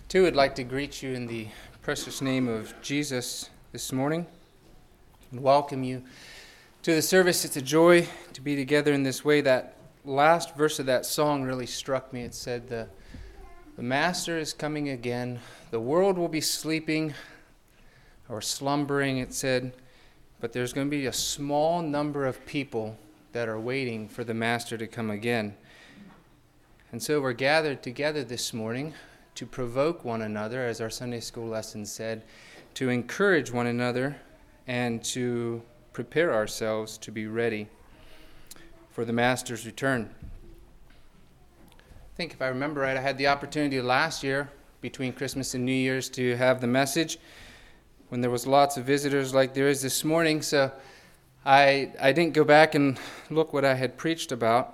Too, I'd like to greet you in the precious name of Jesus this morning and welcome you to the service. It's a joy to be together in this way. That last verse of that song really struck me. It said, the Master is coming again. The world will be sleeping or slumbering, it said, but there's going to be a small number of people that are waiting for the Master to come again. And so we're gathered together this morning to provoke one another, as our Sunday school lesson said, to encourage one another and to prepare ourselves to be ready for the Master's return. I think if I remember right, I had the opportunity last year between Christmas and New Year's to have the message when there was lots of visitors like there is this morning, so I didn't go back and look what I had preached about.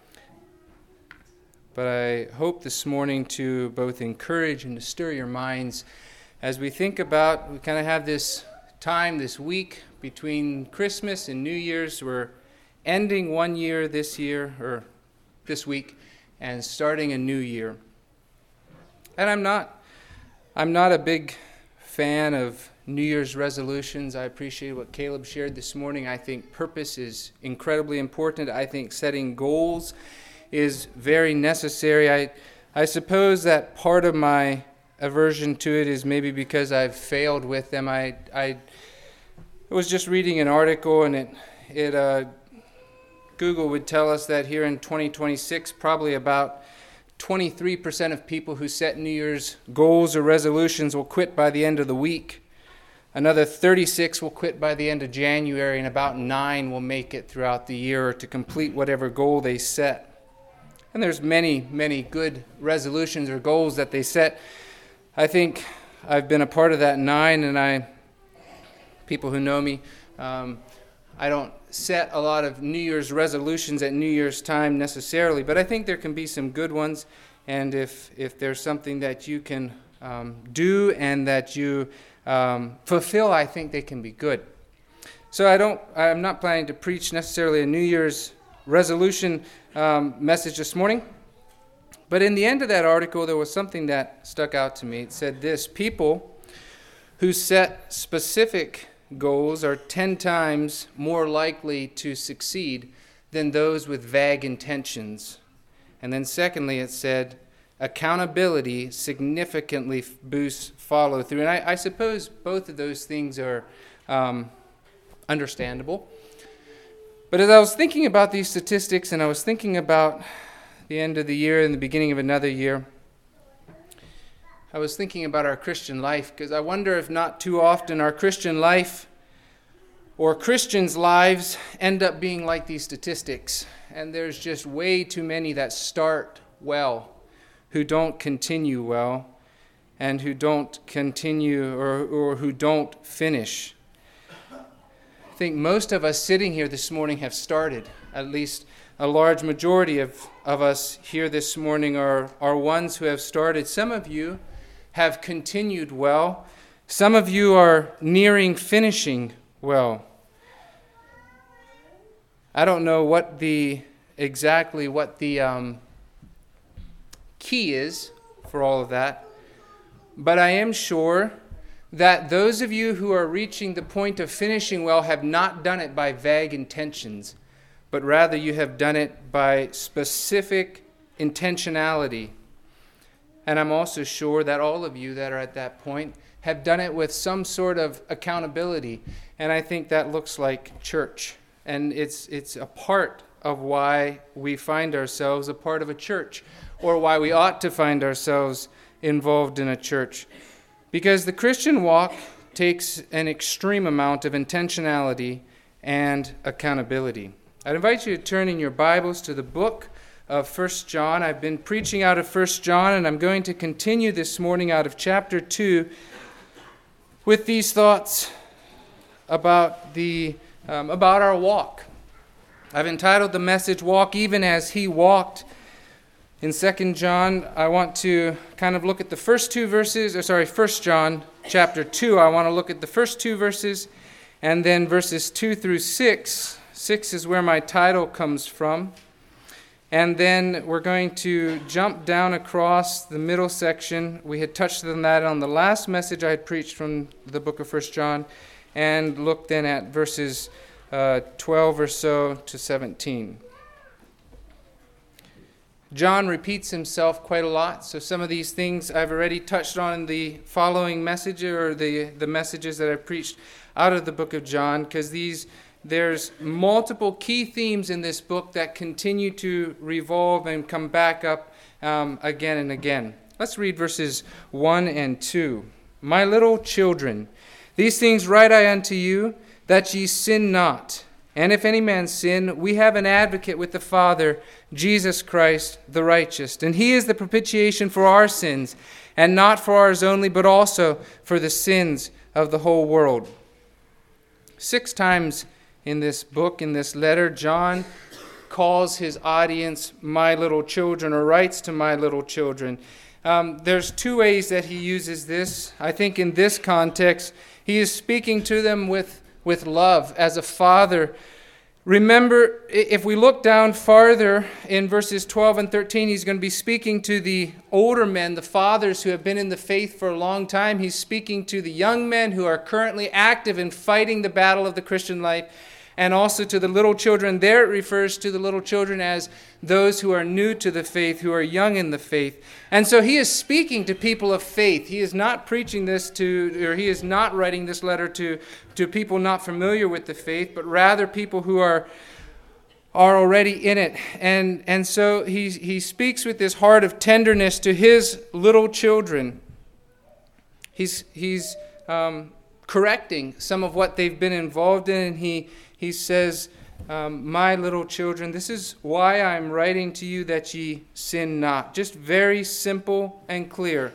But I hope this morning to both encourage and to stir your minds as we think about, we kind of have this time, this week between Christmas and New Year's. We're ending one year this year, or this week, and starting a new year. And I'm not a big fan of New Year's resolutions. I appreciate what Caleb shared this morning. I think purpose is incredibly important. I think setting goals is very necessary. I suppose that part of my aversion to it is maybe because I've failed with them. I was just reading an article, and Google would tell us that here in 2026, probably about 23% of people who set New Year's goals or resolutions will quit by the end of the week. Another 36 will quit by the end of January, and about 9 will make it throughout the year to complete whatever goal they set. And there's many, many good resolutions or goals that they set. I think I've been a part of that 9, and people who know me, I don't set a lot of New Year's resolutions at New Year's time necessarily, but I think there can be some good ones, and if there's something that you can do and that you fulfill, I think they can be good. So I'm not planning to preach necessarily a New Year's resolution message this morning. But in the end of that article, there was something that stuck out to me. It said this: people who set specific goals are 10 times more likely to succeed than those with vague intentions. And then secondly, it said accountability significantly boosts follow-through. And I suppose both of those things are understandable. But as I was thinking about these statistics, and I was thinking about the end of the year and the beginning of another year, I was thinking about our Christian life, because I wonder if not too often our Christian life or Christians' lives end up being like these statistics. And there's just way too many that start well, who don't continue well, and who don't continue or who don't finish. I think most of us sitting here this morning have started. At least a large majority of us here this morning are ones who have started. Some of you have continued well. Some of you are nearing finishing well. I don't know what the key is for all of that, but I am sure that those of you who are reaching the point of finishing well have not done it by vague intentions, but rather you have done it by specific intentionality. And I'm also sure that all of you that are at that point have done it with some sort of accountability. And I think that looks like church. And it's a part of why we find ourselves a part of a church, or why we ought to find ourselves involved in a church. Because the Christian walk takes an extreme amount of intentionality and accountability. I'd invite you to turn in your Bibles to the book of 1 John. I've been preaching out of 1 John, and I'm going to continue this morning out of chapter 2 with these thoughts about our walk. I've entitled the message, "Walk Even as He Walked." In 2 John, I want to kind of look at the first two verses, 1 John chapter 2, I want to look at the first two verses, and then verses 2 through 6. 6 is where my title comes from. And then we're going to jump down across the middle section. We had touched on that on the last message I had preached from the book of 1 John, and look then at verses 12 or so to 17. John repeats himself quite a lot, so some of these things I've already touched on in the following message, or the messages that I preached out of the book of John, because there's multiple key themes in this book that continue to revolve and come back up again and again. Let's read verses 1 and 2. My little children, these things write I unto you, that ye sin not. And if any man sin, we have an advocate with the Father, Jesus Christ the righteous. And he is the propitiation for our sins, and not for ours only, but also for the sins of the whole world. 6 times in this book, in this letter, John calls his audience my little children, or writes to my little children. There's 2 ways that he uses this. I think in this context, he is speaking to them with love as a father. Remember, if we look down farther in verses 12 and 13, he's going to be speaking to the older men, the fathers who have been in the faith for a long time. He's speaking to the young men who are currently active in fighting the battle of the Christian life, and also to the little children. There it refers to the little children as those who are new to the faith, who are young in the faith. And so he is speaking to people of faith. He is not preaching this he is not writing this letter to people not familiar with the faith, but rather people who are already in it. And so he speaks with this heart of tenderness to his little children. He's correcting some of what they've been involved in, and he says, my little children, this is why I'm writing to you, that ye sin not. Just very simple and clear.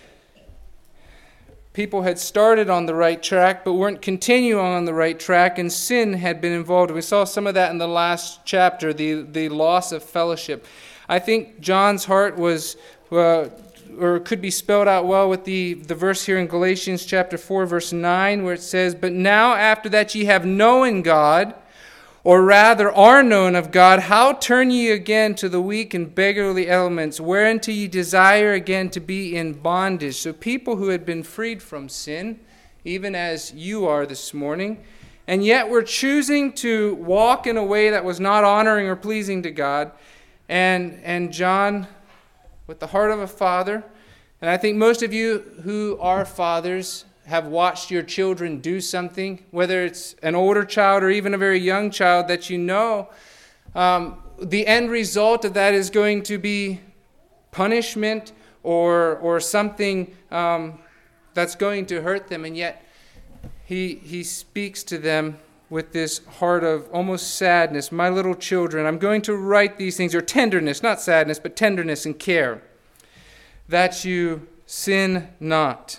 People had started on the right track, but weren't continuing on the right track, and sin had been involved. We saw some of that in the last chapter, the loss of fellowship. I think John's heart was, or could be spelled out well with the verse here in Galatians chapter 4, verse 9, where it says, but now after that ye have known God, or rather are known of God, how turn ye again to the weak and beggarly elements, whereunto ye desire again to be in bondage? So people who had been freed from sin, even as you are this morning, and yet were choosing to walk in a way that was not honoring or pleasing to God. And John, with the heart of a father, and I think most of you who are fathers have watched your children do something, whether it's an older child or even a very young child, that you know the end result of that is going to be punishment or something that's going to hurt them. And yet he speaks to them with this heart of almost sadness. My little children, I'm going to write these things, or tenderness, not sadness, but tenderness and care, that you sin not.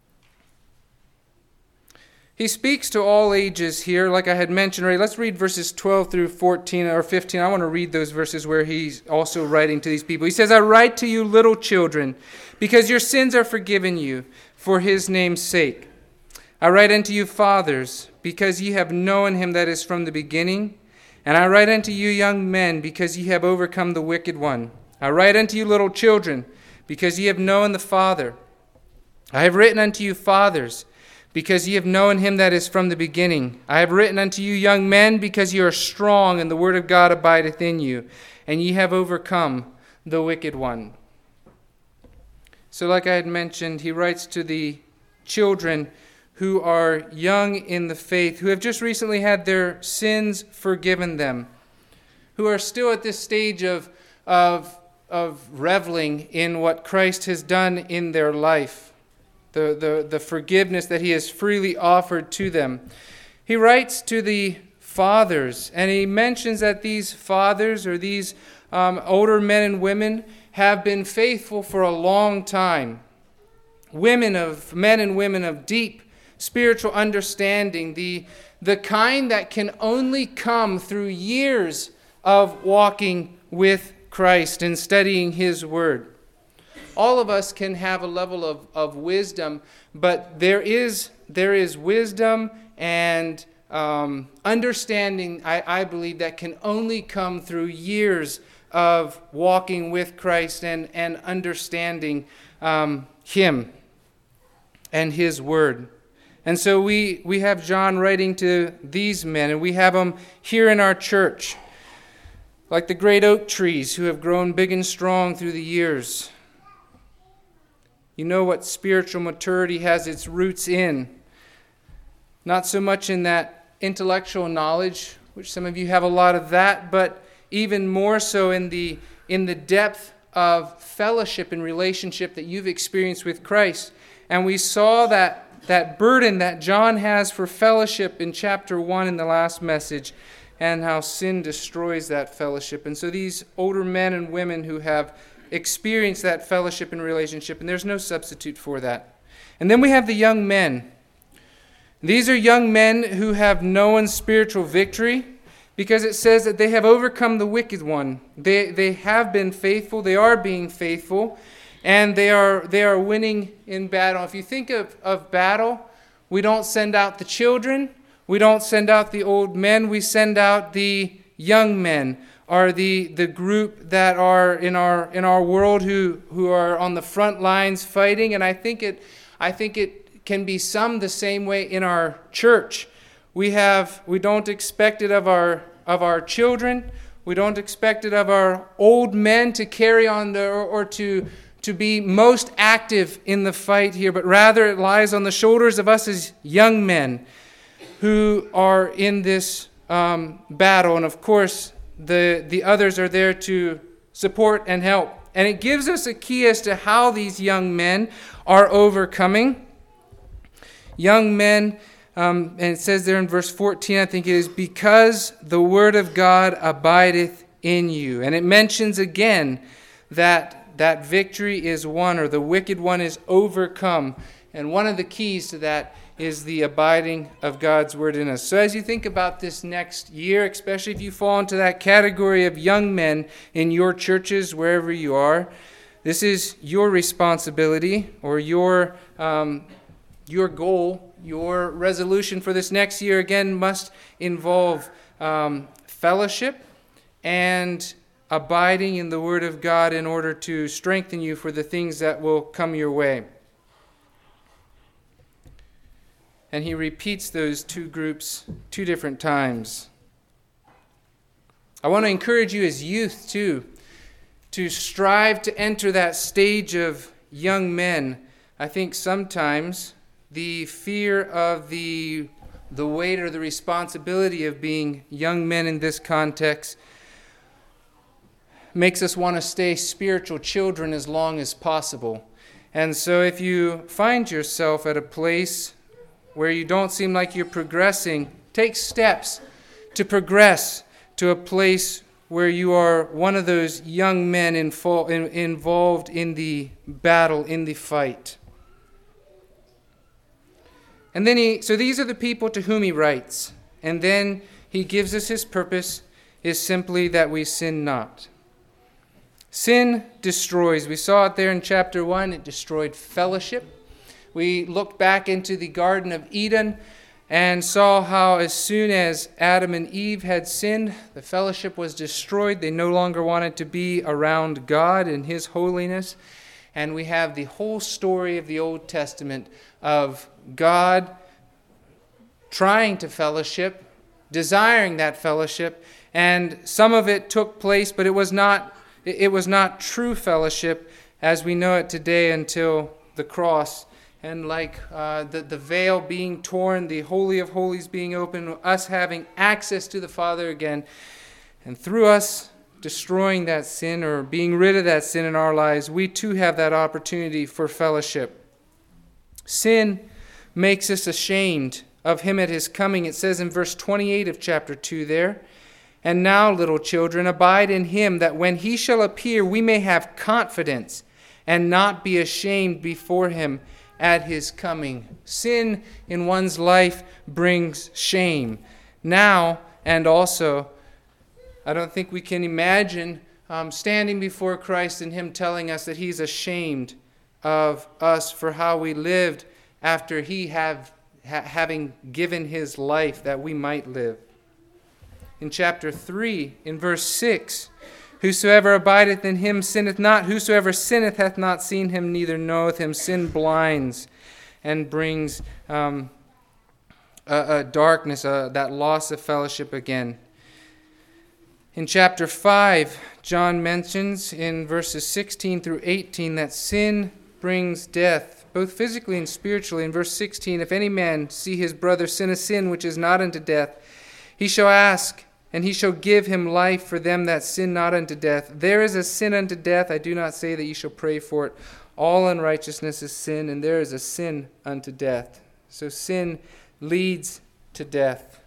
He speaks to all ages here, like I had mentioned already. Let's read verses 12 through 14 or 15. I want to read those verses where he's also writing to these people. He says, I write to you, little children, because your sins are forgiven you for his name's sake. I write unto you, fathers, because ye have known him that is from the beginning. And I write unto you, young men, because ye have overcome the wicked one. I write unto you, little children, because ye have known the Father. I have written unto you, fathers, because ye have known him that is from the beginning. I have written unto you, young men, because ye are strong, and the word of God abideth in you, and ye have overcome the wicked one. So like I had mentioned, he writes to the children who are young in the faith, who have just recently had their sins forgiven them, who are still at this stage of reveling in what Christ has done in their life. The forgiveness that he has freely offered to them. He writes to the fathers, and he mentions that these fathers, or these older men and women, have been faithful for a long time. Men and women of deep spiritual understanding, the kind that can only come through years of walking with Christ and studying his word. All of us can have a level of wisdom, but there is wisdom and understanding, I believe, that can only come through years of walking with Christ and understanding Him and His Word. And so we have John writing to these men, and we have them here in our church, like the great oak trees who have grown big and strong through the years. You know what spiritual maturity has its roots in. Not so much in that intellectual knowledge, which some of you have a lot of that, but even more so in the depth of fellowship and relationship that you've experienced with Christ. And we saw that burden that John has for fellowship in chapter 1 in the last message, and how sin destroys that fellowship. And so these older men and women who have experienced that fellowship and relationship, and there's no substitute for that. And then we have the young men. These are young men who have known spiritual victory, because it says that they have overcome the wicked one. They have been faithful, they are being faithful, and they are winning in battle. If you think of battle, we don't send out the children, we don't send out the old men, we send out the young men, or the group that are in our world who are on the front lines fighting. And I think it can be summed the same way in our church. We don't expect it of our children. We don't expect it of our old men to carry on or to be most active in the fight here, but rather it lies on the shoulders of us as young men who are in this battle. And of course, the others are there to support and help. And it gives us a key as to how these young men are overcoming. Young men, and it says there in verse 14, I think it is, because the word of God abideth in you. And it mentions again that victory is won, or the wicked one is overcome. And one of the keys to that is the abiding of God's word in us. So as you think about this next year, especially if you fall into that category of young men in your churches, wherever you are, this is your responsibility, or your goal, your resolution for this next year, again, must involve fellowship and abiding in the Word of God in order to strengthen you for the things that will come your way. And he repeats those two groups 2 different times. I want to encourage you as youth, too, to strive to enter that stage of young men. I think sometimes the fear of the weight or the responsibility of being young men in this context makes us want to stay spiritual children as long as possible. And so if you find yourself at a place where you don't seem like you're progressing, take steps to progress to a place where you are one of those young men involved in the battle, in the fight. And then so these are the people to whom he writes. And then he gives us his purpose is simply that we sin not. Sin destroys. We saw it there in chapter 1. It destroyed fellowship. We looked back into the Garden of Eden and saw how as soon as Adam and Eve had sinned, the fellowship was destroyed. They no longer wanted to be around God and his holiness. And we have the whole story of the Old Testament of God trying to fellowship, desiring that fellowship, and some of it took place, but it was not true fellowship as we know it today until the cross. And like the veil being torn, the Holy of Holies being open, us having access to the Father again, and through us destroying that sin or being rid of that sin in our lives, we too have that opportunity for fellowship. Sin makes us ashamed of him at his coming. It says in verse 28 of chapter 2 there, "And now, little children, abide in him, that when he shall appear, we may have confidence and not be ashamed before him at his coming." Sin in one's life brings shame. Now, and also, I don't think we can imagine standing before Christ and him telling us that he's ashamed of us for how we lived after he having given his life that we might live. In chapter 3, in verse 6, Whosoever abideth in him sinneth not. Whosoever sinneth hath not seen him, neither knoweth him. Sin blinds and brings a darkness, that loss of fellowship again. In chapter 5, John mentions in verses 16 through 18 that sin brings death, both physically and spiritually. In verse 16, if any man see his brother sin a sin which is not unto death, he shall ask, and he shall give him life for them that sin not unto death. There is a sin unto death. I do not say that ye shall pray for it. All unrighteousness is sin, and there is a sin unto death. So sin leads to death.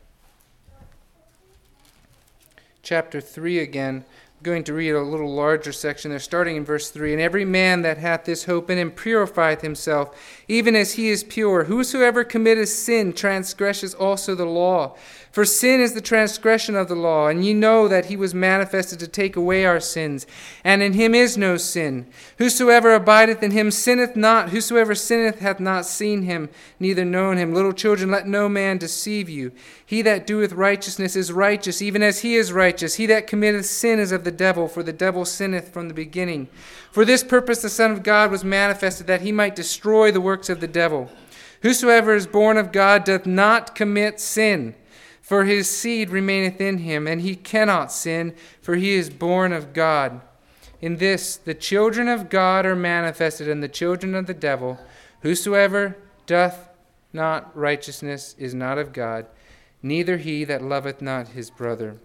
Chapter 3 again. I'm going to read a little larger section there, starting in verse 3. And every man that hath this hope in him purifieth himself, even as he is pure. Whosoever committeth sin transgresses also the law. For sin is the transgression of the law, and ye know that he was manifested to take away our sins, and in him is no sin. Whosoever abideth in him sinneth not. Whosoever sinneth hath not seen him, neither known him. Little children, let no man deceive you. He that doeth righteousness is righteous, even as he is righteous. He that committeth sin is of the devil, for the devil sinneth from the beginning. For this purpose the Son of God was manifested, that he might destroy the works of the devil. Whosoever is born of God doth not commit sin, for his seed remaineth in him, and he cannot sin, for he is born of God. In this the children of God are manifested, and the children of the devil. Whosoever doth not righteousness is not of God, neither he that loveth not his brother.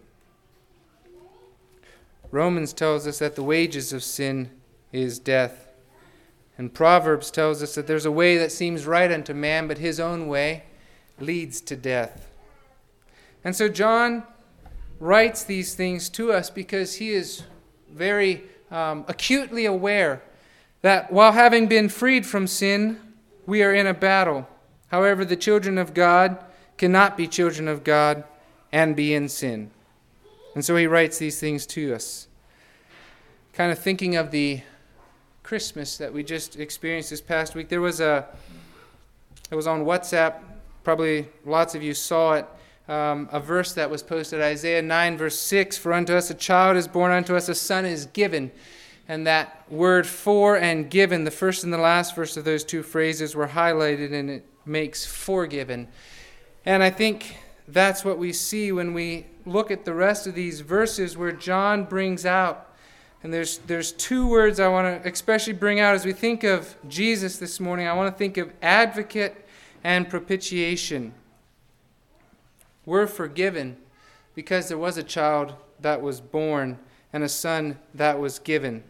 Romans tells us that the wages of sin is death. And Proverbs tells us that there's a way that seems right unto man, but his own way leads to death. And so John writes these things to us because he is very acutely aware that while having been freed from sin, we are in a battle. However, the children of God cannot be children of God and be in sin. And so he writes these things to us. Kind of thinking of the Christmas that we just experienced this past week. It was on WhatsApp. Probably lots of you saw it. A verse that was posted, Isaiah 9, verse 6, for unto us a child is born, unto us a son is given. And that word for and given, the first and the last verse of those two phrases were highlighted, and it makes forgiven. And I think that's what we see when we look at the rest of these verses where John brings out, and there's two words I want to especially bring out as we think of Jesus this morning. I want to think of advocate and propitiation. We're forgiven because there was a child that was born and a son that was given.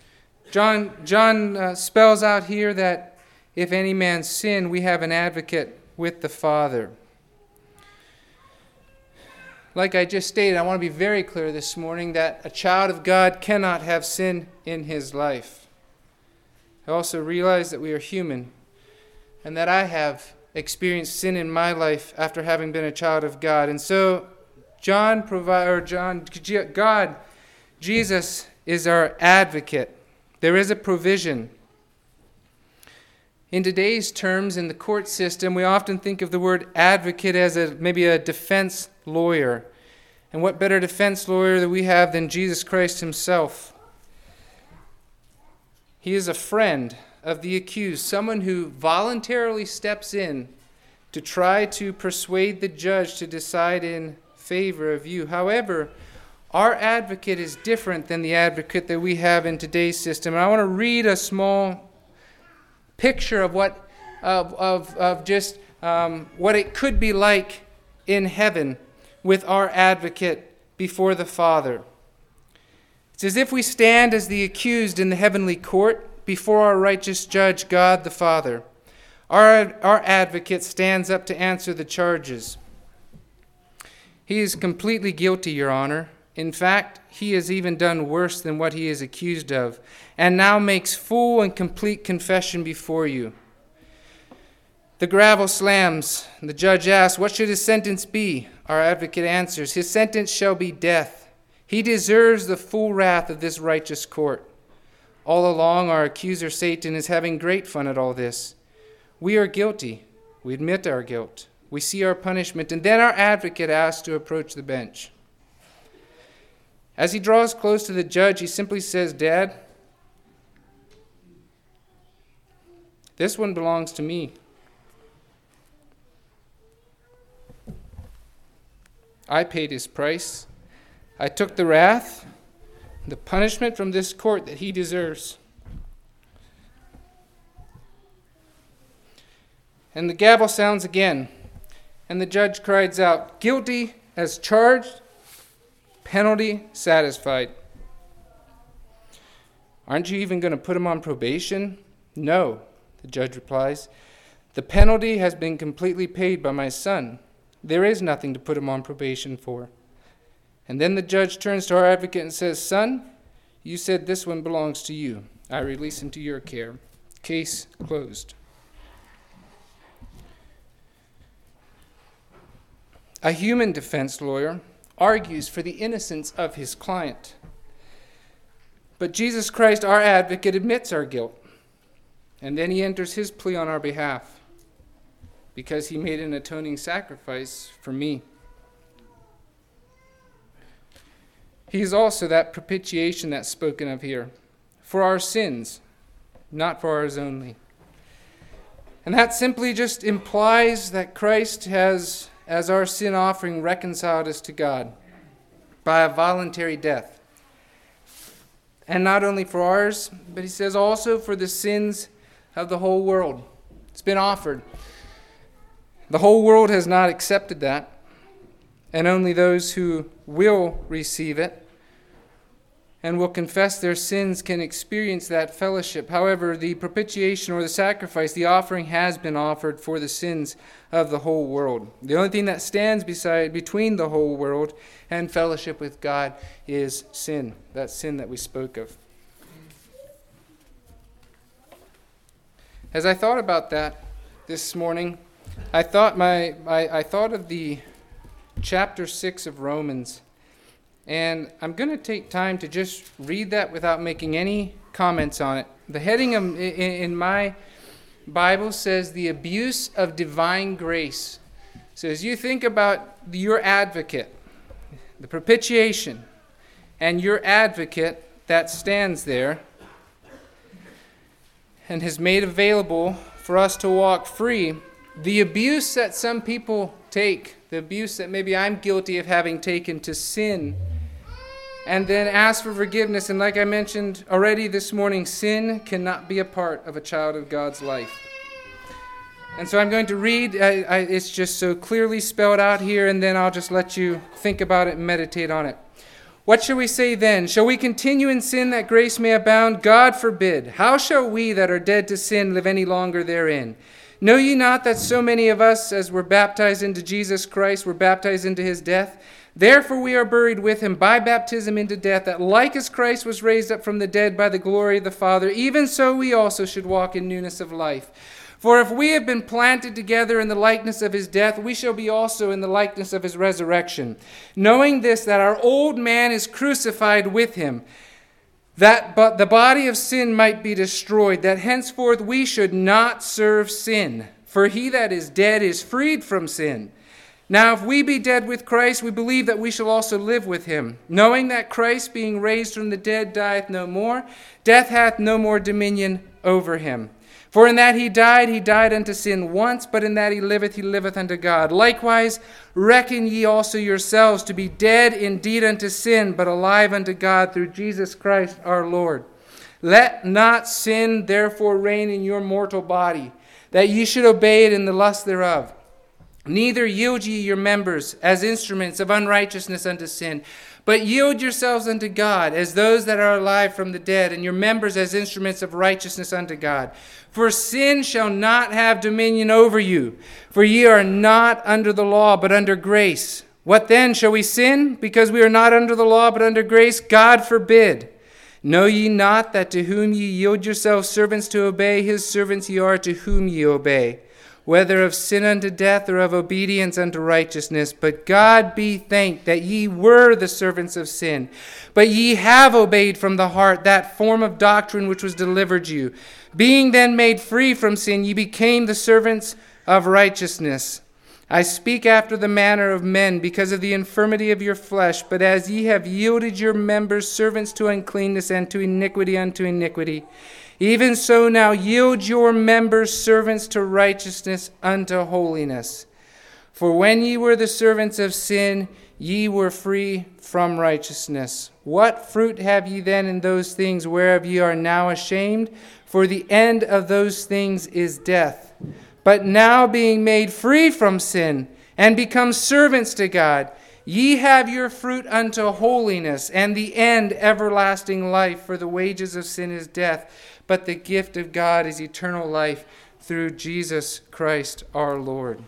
John spells out here that if any man sin, we have an advocate with the Father. Like I just stated, I want to be very clear this morning that a child of God cannot have sin in his life. I also realize that we are human and that I have experienced sin in my life after having been a child of God. And so Jesus is our advocate. There is a provision. In today's terms, in the court system, we often think of the word advocate as maybe a defense lawyer. And what better defense lawyer that we have than Jesus Christ himself? He is a friend of the accused, someone who voluntarily steps in to try to persuade the judge to decide in favor of you. However, our advocate is different than the advocate that we have in today's system. And I want to read a small picture of what it could be like in heaven with our advocate before the Father. It's as if we stand as the accused in the heavenly court before our righteous judge, God the Father. Our advocate stands up to answer the charges. He is completely guilty, Your Honor. In fact, he has even done worse than what he is accused of, and now makes full and complete confession before you. The gravel slams. The judge asks, what should his sentence be? Our advocate answers, his sentence shall be death. He deserves the full wrath of this righteous court. All along, our accuser, Satan, is having great fun at all this. We are guilty. We admit our guilt. We see our punishment, and then our advocate asks to approach the bench. As he draws close to the judge, he simply says, "Dad, this one belongs to me. I paid his price. I took the wrath, the punishment from this court that he deserves." And the gavel sounds again, and the judge cries out, "Guilty as charged, penalty satisfied." "Aren't you even going to put him on probation?" "No," the judge replies. "The penalty has been completely paid by my son. There is nothing to put him on probation for." And then the judge turns to our advocate and says, "Son, you said this one belongs to you. I release him to your care." Case closed. A human defense lawyer argues for the innocence of his client. But Jesus Christ, our advocate, admits our guilt. And then he enters his plea on our behalf because he made an atoning sacrifice for me. He is also that propitiation that's spoken of here for our sins, not for ours only. And that simply just implies that Christ has, as our sin offering, reconciled us to God by a voluntary death. And not only for ours, but he says also for the sins of the whole world. It's been offered. The whole world has not accepted that, and only those who will receive it and will confess their sins can experience that fellowship. However, the propitiation or the sacrifice, the offering has been offered for the sins of the whole world. The only thing that stands between the whole world and fellowship with God is sin, that sin that we spoke of. As I thought about that this morning, I thought of the chapter 6 of Romans. And I'm going to take time to just read that without making any comments on it. The heading in my Bible says, "The abuse of divine grace." So as you think about your advocate, the propitiation, and your advocate that stands there and has made available for us to walk free, the abuse that some people take, the abuse that maybe I'm guilty of having taken to sin, and then ask for forgiveness. And like I mentioned already this morning, sin cannot be a part of a child of God's life. And so I'm going to read, it's just so clearly spelled out here, and then I'll just let you think about it and meditate on it. "What shall we say then? Shall we continue in sin that grace may abound? God forbid. How shall we that are dead to sin live any longer therein? Know ye not that so many of us as were baptized into Jesus Christ were baptized into his death? Therefore we are buried with him by baptism into death, that like as Christ was raised up from the dead by the glory of the Father, even so we also should walk in newness of life. For if we have been planted together in the likeness of his death, we shall be also in the likeness of his resurrection. Knowing this, that our old man is crucified with him, that but the body of sin might be destroyed, that henceforth we should not serve sin. For he that is dead is freed from sin. Now if we be dead with Christ, we believe that we shall also live with him, knowing that Christ, being raised from the dead, dieth no more. Death hath no more dominion over him. For in that he died unto sin once, but in that he liveth unto God. Likewise, reckon ye also yourselves to be dead indeed unto sin, but alive unto God through Jesus Christ our Lord. Let not sin therefore reign in your mortal body, that ye should obey it in the lust thereof. Neither yield ye your members as instruments of unrighteousness unto sin, but yield yourselves unto God as those that are alive from the dead, and your members as instruments of righteousness unto God. For sin shall not have dominion over you, for ye are not under the law, but under grace. What then? Shall we sin, because we are not under the law, but under grace? God forbid. Know ye not that to whom ye yield yourselves servants to obey, his servants ye are to whom ye obey, whether of sin unto death or of obedience unto righteousness? But God be thanked that ye were the servants of sin, but ye have obeyed from the heart that form of doctrine which was delivered you. Being then made free from sin, ye became the servants of righteousness. I speak after the manner of men because of the infirmity of your flesh. But as ye have yielded your members servants to uncleanness and to iniquity unto iniquity, even so now yield your members servants to righteousness unto holiness. For when ye were the servants of sin, ye were free from righteousness. What fruit have ye then in those things whereof ye are now ashamed? For the end of those things is death. But now being made free from sin, and become servants to God, ye have your fruit unto holiness, and the end everlasting life. For the wages of sin is death, but the gift of God is eternal life through Jesus Christ our Lord.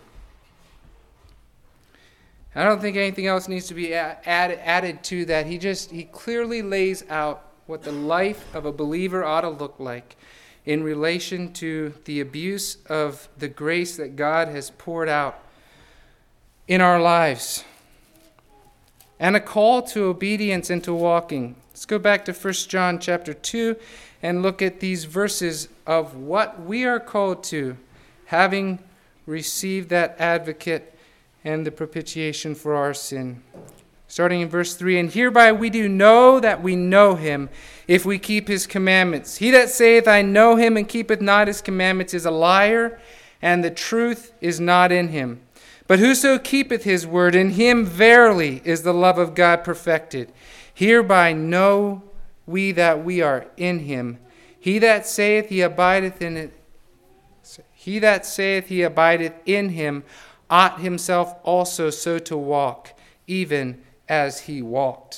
I don't think anything else needs to be added to that. He clearly lays out what the life of a believer ought to look like in relation to the abuse of the grace that God has poured out in our lives, and a call to obedience and to walking. Let's go back to 1 John chapter 2 and look at these verses of what we are called to, having received that advocate and the propitiation for our sin. Starting in verse 3, and hereby we do know that we know him, if we keep his commandments. He that saith, I know him, and keepeth not his commandments, is a liar, and the truth is not in him. But whoso keepeth his word, in him verily is the love of God perfected. Hereby know we that we are in him. He that saith he abideth in it, he that saith he abideth in him, ought himself also so to walk, even as he walked.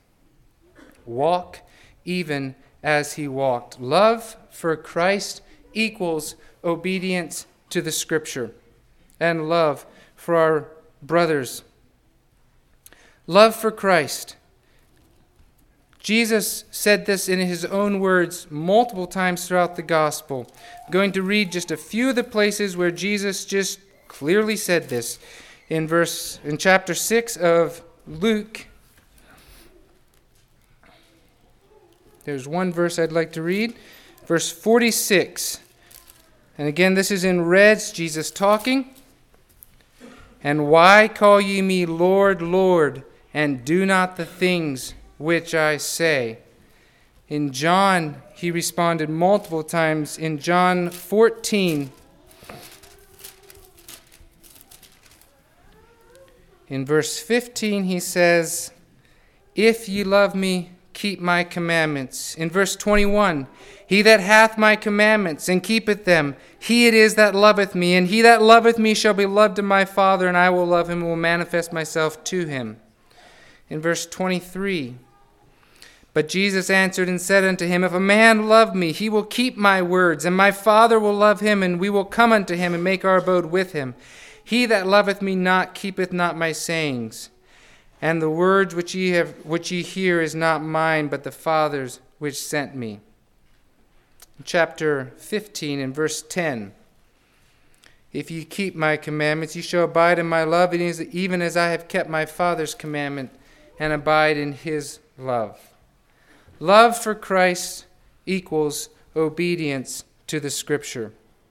Walk even as he walked. Love for Christ equals obedience to the Scripture, and love for our brothers. Love for Christ. Jesus said this in his own words multiple times throughout the gospel. I'm going to read just a few of the places where Jesus just clearly said this. In chapter 6 of Luke, there's one verse I'd like to read. Verse 46. And again, this is in Reds, Jesus talking. And why call ye me Lord, Lord, and do not the things which I say? In John, he responded multiple times. In John 14, in verse 15, he says, if ye love me, keep my commandments. In verse 21, he that hath my commandments and keepeth them, he it is that loveth me, and he that loveth me shall be loved of my Father, and I will love him and will manifest myself to him. In verse 23, but Jesus answered and said unto him, if a man love me, he will keep my words, and my Father will love him, and we will come unto him and make our abode with him. He that loveth me not keepeth not my sayings, and the words which ye hear is not mine, but the Father's which sent me. Chapter 15 and verse 10. If ye keep my commandments, ye shall abide in my love, even as I have kept my Father's commandment and abide in his love. Love for Christ equals obedience to the Scripture.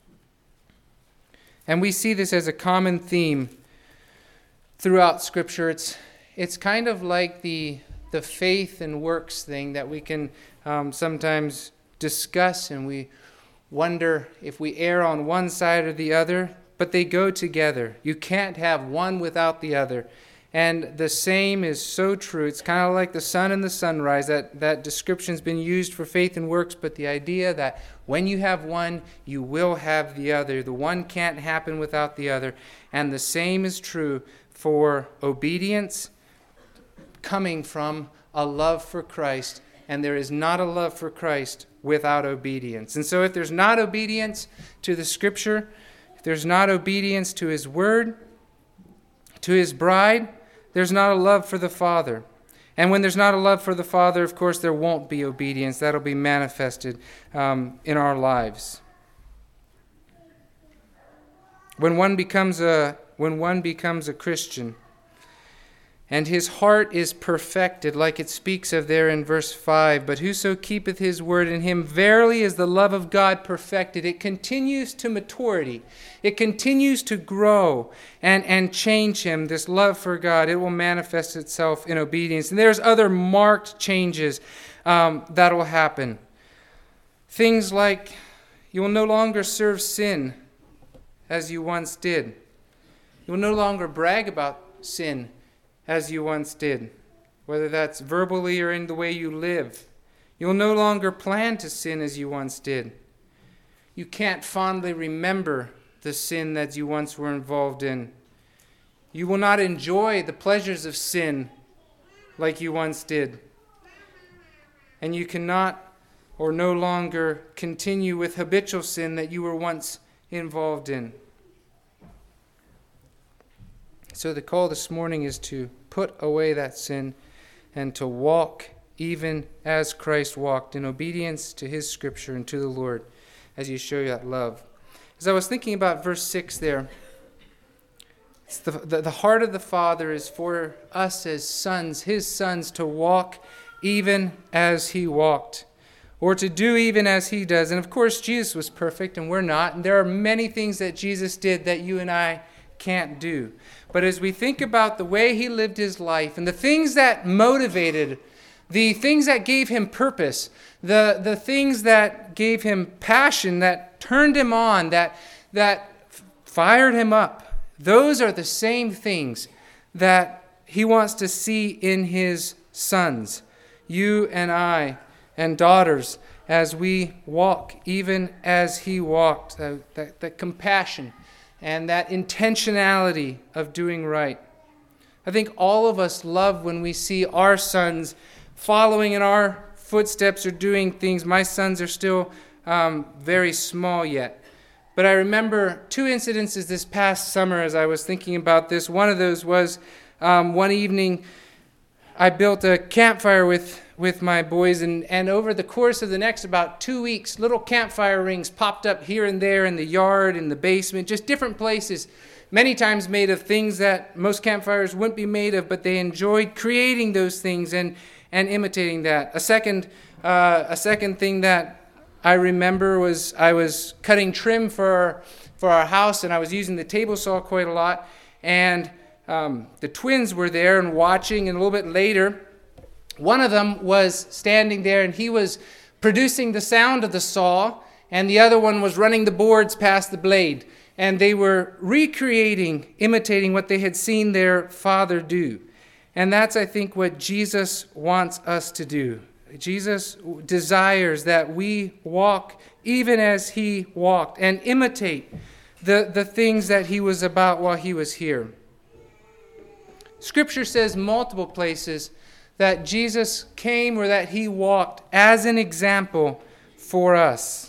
And we see this as a common theme throughout Scripture. It's kind of like the faith and works thing that we can sometimes discuss, and we wonder if we err on one side or the other, but they go together. You can't have one without the other. And the same is so true. It's kind of like the sun and the sunrise. That description's been used for faith and works, but the idea that when you have one, you will have the other. The one can't happen without the other. And the same is true for obedience coming from a love for Christ. And there is not a love for Christ without obedience. And so if there's not obedience to the Scripture, if there's not obedience to his word, to his bride, there's not a love for the Father. And when there's not a love for the Father, of course, there won't be obedience. That'll be manifested in our lives. When one becomes a Christian, and his heart is perfected, like it speaks of there in verse 5. But whoso keepeth his word, in him verily is the love of God perfected. It continues to maturity. It continues to grow and change him, this love for God. It will manifest itself in obedience. And there's other marked changes that will happen. Things like you will no longer serve sin as you once did. You will no longer brag about sin as you once did, whether that's verbally or in the way you live. You'll no longer plan to sin as you once did. You can't fondly remember the sin that you once were involved in. You will not enjoy the pleasures of sin like you once did. And you cannot or no longer continue with habitual sin that you were once involved in. So the call this morning is to put away that sin and to walk even as Christ walked, in obedience to his scripture and to the Lord, as you show that love. As I was thinking about verse 6 there, it's the heart of the Father is for us as sons, his sons, to walk even as he walked, or to do even as he does. And of course, Jesus was perfect and we're not. And there are many things that Jesus did that you and I can't do. But as we think about the way he lived his life and the things that motivated, the things that gave him purpose, the things that gave him passion, that turned him on, that fired him up, those are the same things that he wants to see in his sons, you and I, and daughters, as we walk even as he walked, that compassion and that intentionality of doing right. I think all of us love when we see our sons following in our footsteps or doing things. My sons are still very small yet. But I remember two incidences this past summer as I was thinking about this. One of those was one evening I built a campfire with my boys, and over the course of the next about 2 weeks, little campfire rings popped up here and there in the yard, in the basement, just different places, many times made of things that most campfires wouldn't be made of, but they enjoyed creating those things and imitating that. A second thing that I remember was I was cutting trim for our house, and I was using the table saw quite a lot, and the twins were there and watching, and a little bit later, one of them was standing there and he was producing the sound of the saw, and the other one was running the boards past the blade. And they were recreating, imitating what they had seen their father do. And that's, I think, what Jesus wants us to do. Jesus desires that we walk even as he walked and imitate the things that he was about while he was here. Scripture says multiple places that Jesus came or that he walked as an example for us.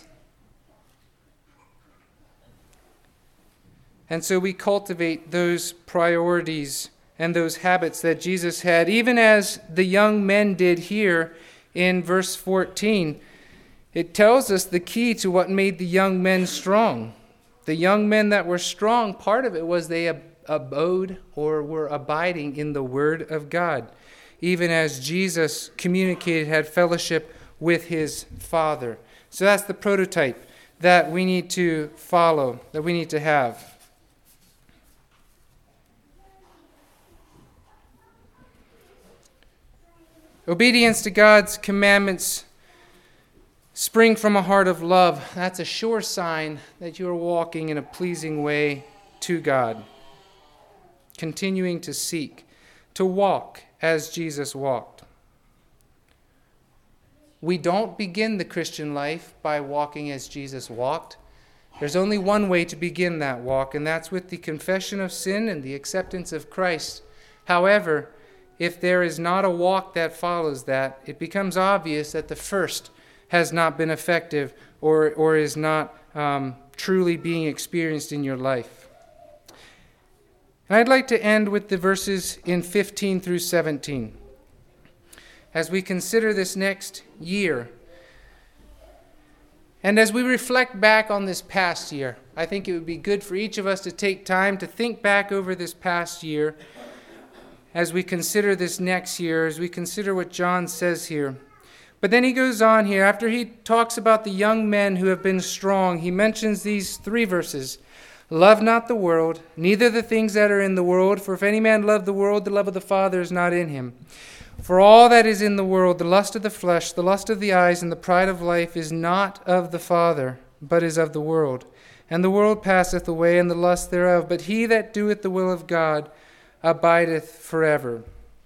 And so we cultivate those priorities and those habits that Jesus had, even as the young men did here in verse 14. It tells us the key to what made the young men strong. The young men that were strong, part of it was they abode or were abiding in the Word of God, even as Jesus communicated, had fellowship with his Father. So that's the prototype that we need to follow, that we need to have. Obedience to God's commandments spring from a heart of love. That's a sure sign that you are walking in a pleasing way to God. Continuing to seek, to walk as Jesus walked. We don't begin the Christian life by walking as Jesus walked. There's only one way to begin that walk, and that's with the confession of sin and the acceptance of Christ. However, if there is not a walk that follows that, it becomes obvious that the first has not been effective or is not truly being experienced in your life. And I'd like to end with the verses in 15 through 17. As we consider this next year, and as we reflect back on this past year, I think it would be good for each of us to take time to think back over this past year as we consider this next year, as we consider what John says here. But then he goes on here, after he talks about the young men who have been strong, he mentions these 3 verses. Love not the world, neither the things that are in the world, for if any man love the world, the love of the Father is not in him. For all that is in the world, the lust of the flesh, the lust of the eyes, and the pride of life is not of the Father, but is of the world. And the world passeth away, and the lust thereof, but he that doeth the will of God abideth forever.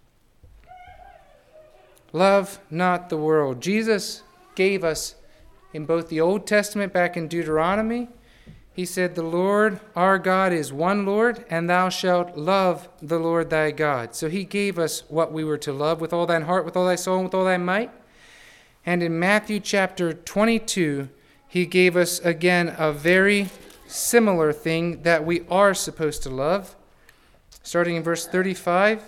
Love not the world. Jesus gave us in both the Old Testament, back in Deuteronomy, he said, the Lord our God is one Lord, and thou shalt love the Lord thy God. So he gave us what we were to love with all thine heart, with all thy soul, and with all thy might. And in Matthew chapter 22, he gave us again a very similar thing that we are supposed to love. Starting in verse 35.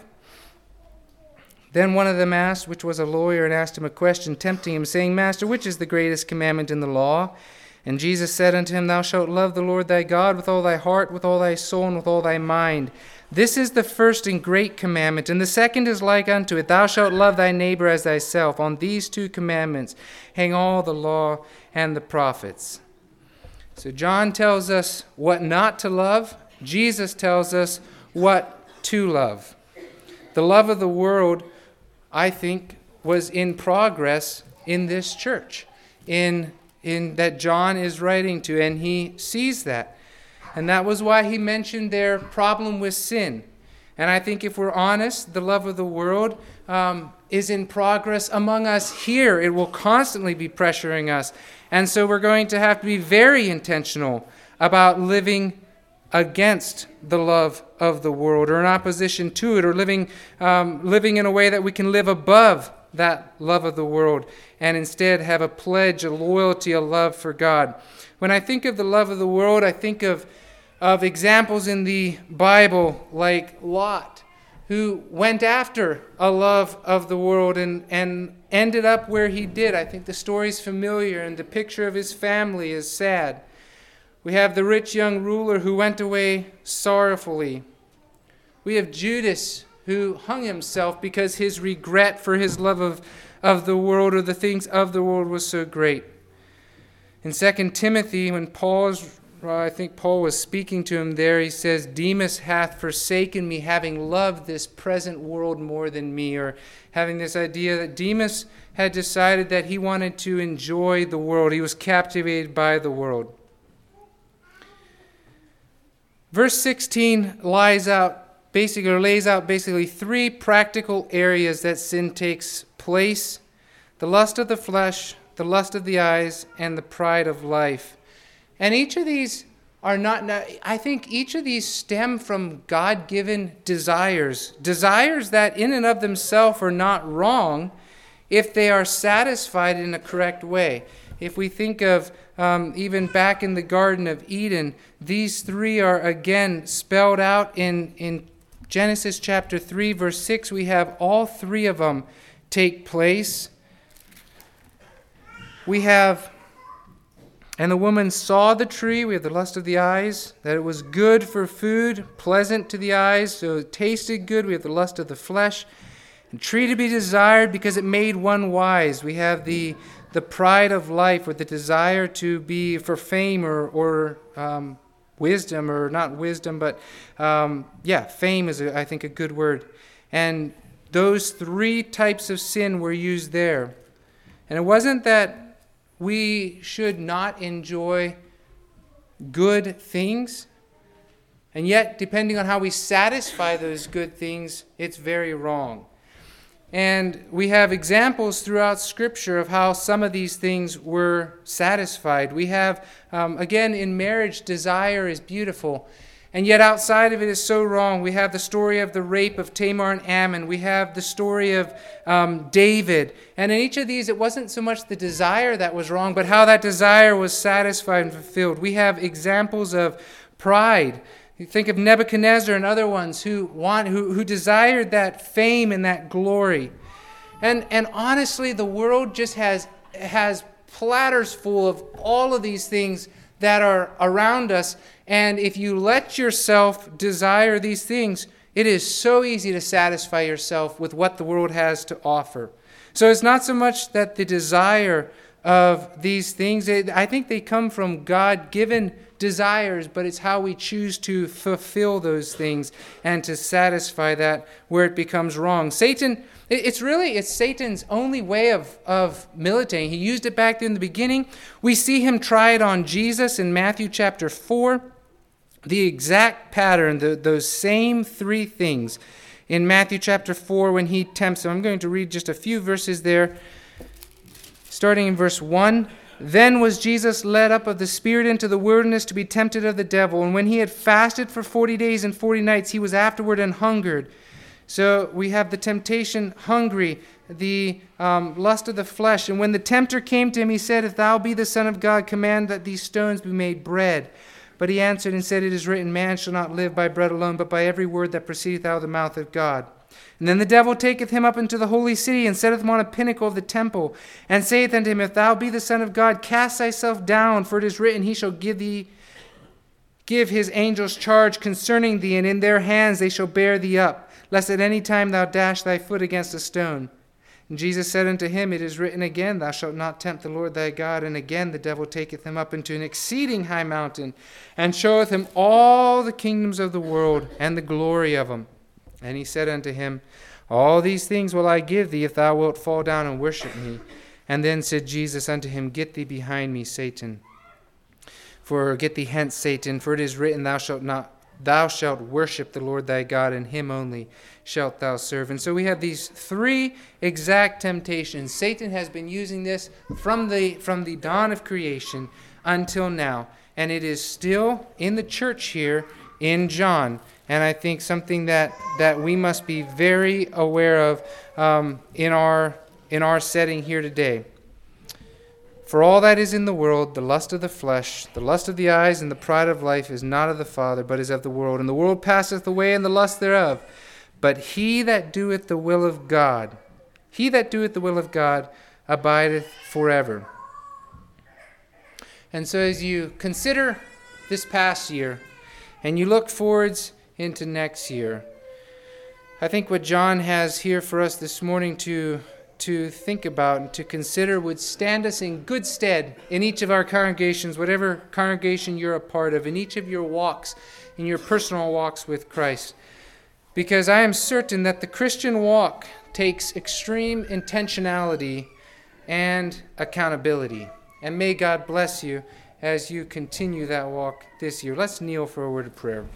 Then one of them asked, which was a lawyer, and asked him a question, tempting him, saying, Master, which is the greatest commandment in the law? And Jesus said unto him, Thou shalt love the Lord thy God with all thy heart, with all thy soul, and with all thy mind. This is the first and great commandment, and the second is like unto it. Thou shalt love thy neighbor as thyself. On these 2 commandments hang all the law and the prophets. So John tells us what not to love. Jesus tells us what to love. The love of the world, I think, was in progress in this church, in that John is writing to, and he sees that. And that was why he mentioned their problem with sin. And I think if we're honest, the love of the world is in progress among us here. It will constantly be pressuring us. And so we're going to have to be very intentional about living against the love of the world, or in opposition to it, or living in a way that we can live above that love of the world and instead have a pledge, a loyalty, a love for God. When I think of the love of the world, I think of examples in the Bible like Lot, who went after a love of the world and ended up where he did. I think the story's familiar, and the picture of his family is sad. We have the rich young ruler who went away sorrowfully. We have Judas, who hung himself because his regret for his love of the world, or the things of the world, was so great. In 2 Timothy, when I think Paul was speaking to him there, he says, Demas hath forsaken me, having loved this present world more than me, or having this idea that Demas had decided that he wanted to enjoy the world. He was captivated by the world. Verse 16 lays out basically 3 practical areas that sin takes place: the lust of the flesh, the lust of the eyes, and the pride of life. And each of these are not, I think each of these stem from God-given desires that in and of themselves are not wrong if they are satisfied in a correct way. If we think of even back in the Garden of Eden, these 3 are again spelled out in Genesis chapter 3, verse 6. We have all 3 of them take place. We have, and the woman saw the tree, we have the lust of the eyes, that it was good for food, pleasant to the eyes, so it tasted good. We have the lust of the flesh, and tree to be desired because it made one wise. We have the pride of life, or the desire to be for fame or wisdom, or not wisdom, but fame is, I think, a good word. And those 3 types of sin were used there. And it wasn't that we should not enjoy good things, and yet, depending on how we satisfy those good things, it's very wrong. And we have examples throughout Scripture of how some of these things were satisfied. We have, again, in marriage, desire is beautiful, and yet outside of it is so wrong. We have the story of the rape of Tamar and Ammon. We have the story of David. And in each of these, it wasn't so much the desire that was wrong, but how that desire was satisfied and fulfilled. We have examples of pride. You think of Nebuchadnezzar and other ones who desired that fame and that glory. And honestly, the world just has platters full of all of these things that are around us. And if you let yourself desire these things, It is so easy to satisfy yourself with what the world has to offer. So it's not so much that the desire of these things, I think they come from God-given desires, but it's how we choose to fulfill those things and to satisfy that where it becomes wrong. Satan, it's Satan's only way of militating. He used it back in the beginning. We see him try it on Jesus in Matthew chapter 4. The exact pattern, those same three things. In Matthew chapter 4, when he tempts him, I'm going to read just a few verses there. Starting in verse 1, "Then was Jesus led up of the Spirit into the wilderness to be tempted of the devil. And when he had fasted for 40 days and 40 nights, he was afterward and hungered." So we have the temptation, hungry, the lust of the flesh. "And when the tempter came to him, he said, 'If thou be the Son of God, command that these stones be made bread.' But he answered and said, 'It is written, Man shall not live by bread alone, but by every word that proceedeth out of the mouth of God.' And then the devil taketh him up into the holy city, and setteth him on a pinnacle of the temple, and saith unto him, 'If thou be the Son of God, cast thyself down, for it is written, He shall give his angels charge concerning thee, and in their hands they shall bear thee up, lest at any time thou dash thy foot against a stone.' And Jesus said unto him, 'It is written again, Thou shalt not tempt the Lord thy God.' And again the devil taketh him up into an exceeding high mountain, and showeth him all the kingdoms of the world, and the glory of them. And he said unto him, 'All these things will I give thee, if thou wilt fall down and worship me.' And then said Jesus unto him, 'Get thee behind me, Satan. Get thee hence, Satan, for it is written, Thou shalt worship the Lord thy God, and him only shalt thou serve.'" And so we have these three exact temptations. Satan has been using this from the dawn of creation until now. And it is still in the church here in John. And I think something that we must be very aware of in our setting here today. "For all that is in the world, the lust of the flesh, the lust of the eyes, and the pride of life is not of the Father, but is of the world. And the world passeth away, and the lust thereof. But he that doeth the will of God, abideth forever." And so as you consider this past year, and you look forwards into next year, I think what John has here for us this morning to think about and to consider would stand us in good stead in each of our congregations, whatever congregation you're a part of, in each of your walks, in your personal walks with Christ. Because I am certain that the Christian walk takes extreme intentionality and accountability. And may God bless you as you continue that walk this year. Let's kneel for a word of prayer.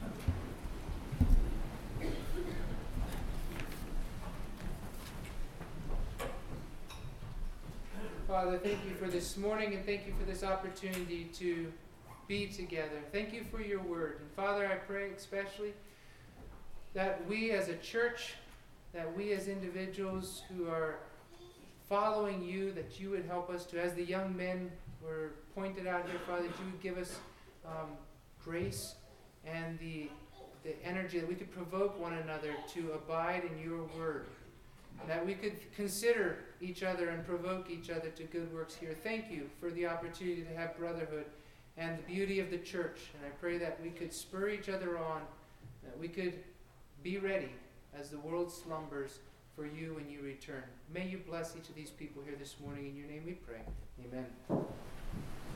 Father, thank you for this morning, and thank you for this opportunity to be together. Thank you for your word. And Father, I pray especially that we as a church, that we as individuals who are following you, that you would help us to, as the young men were pointed out here, Father, that you would give us grace and the energy that we could provoke one another to abide in your word. That we could consider each other and provoke each other to good works here. Thank you for the opportunity to have brotherhood and the beauty of the church. And I pray that we could spur each other on, that we could be ready as the world slumbers for you when you return. May you bless each of these people here this morning. In your name we pray. Amen.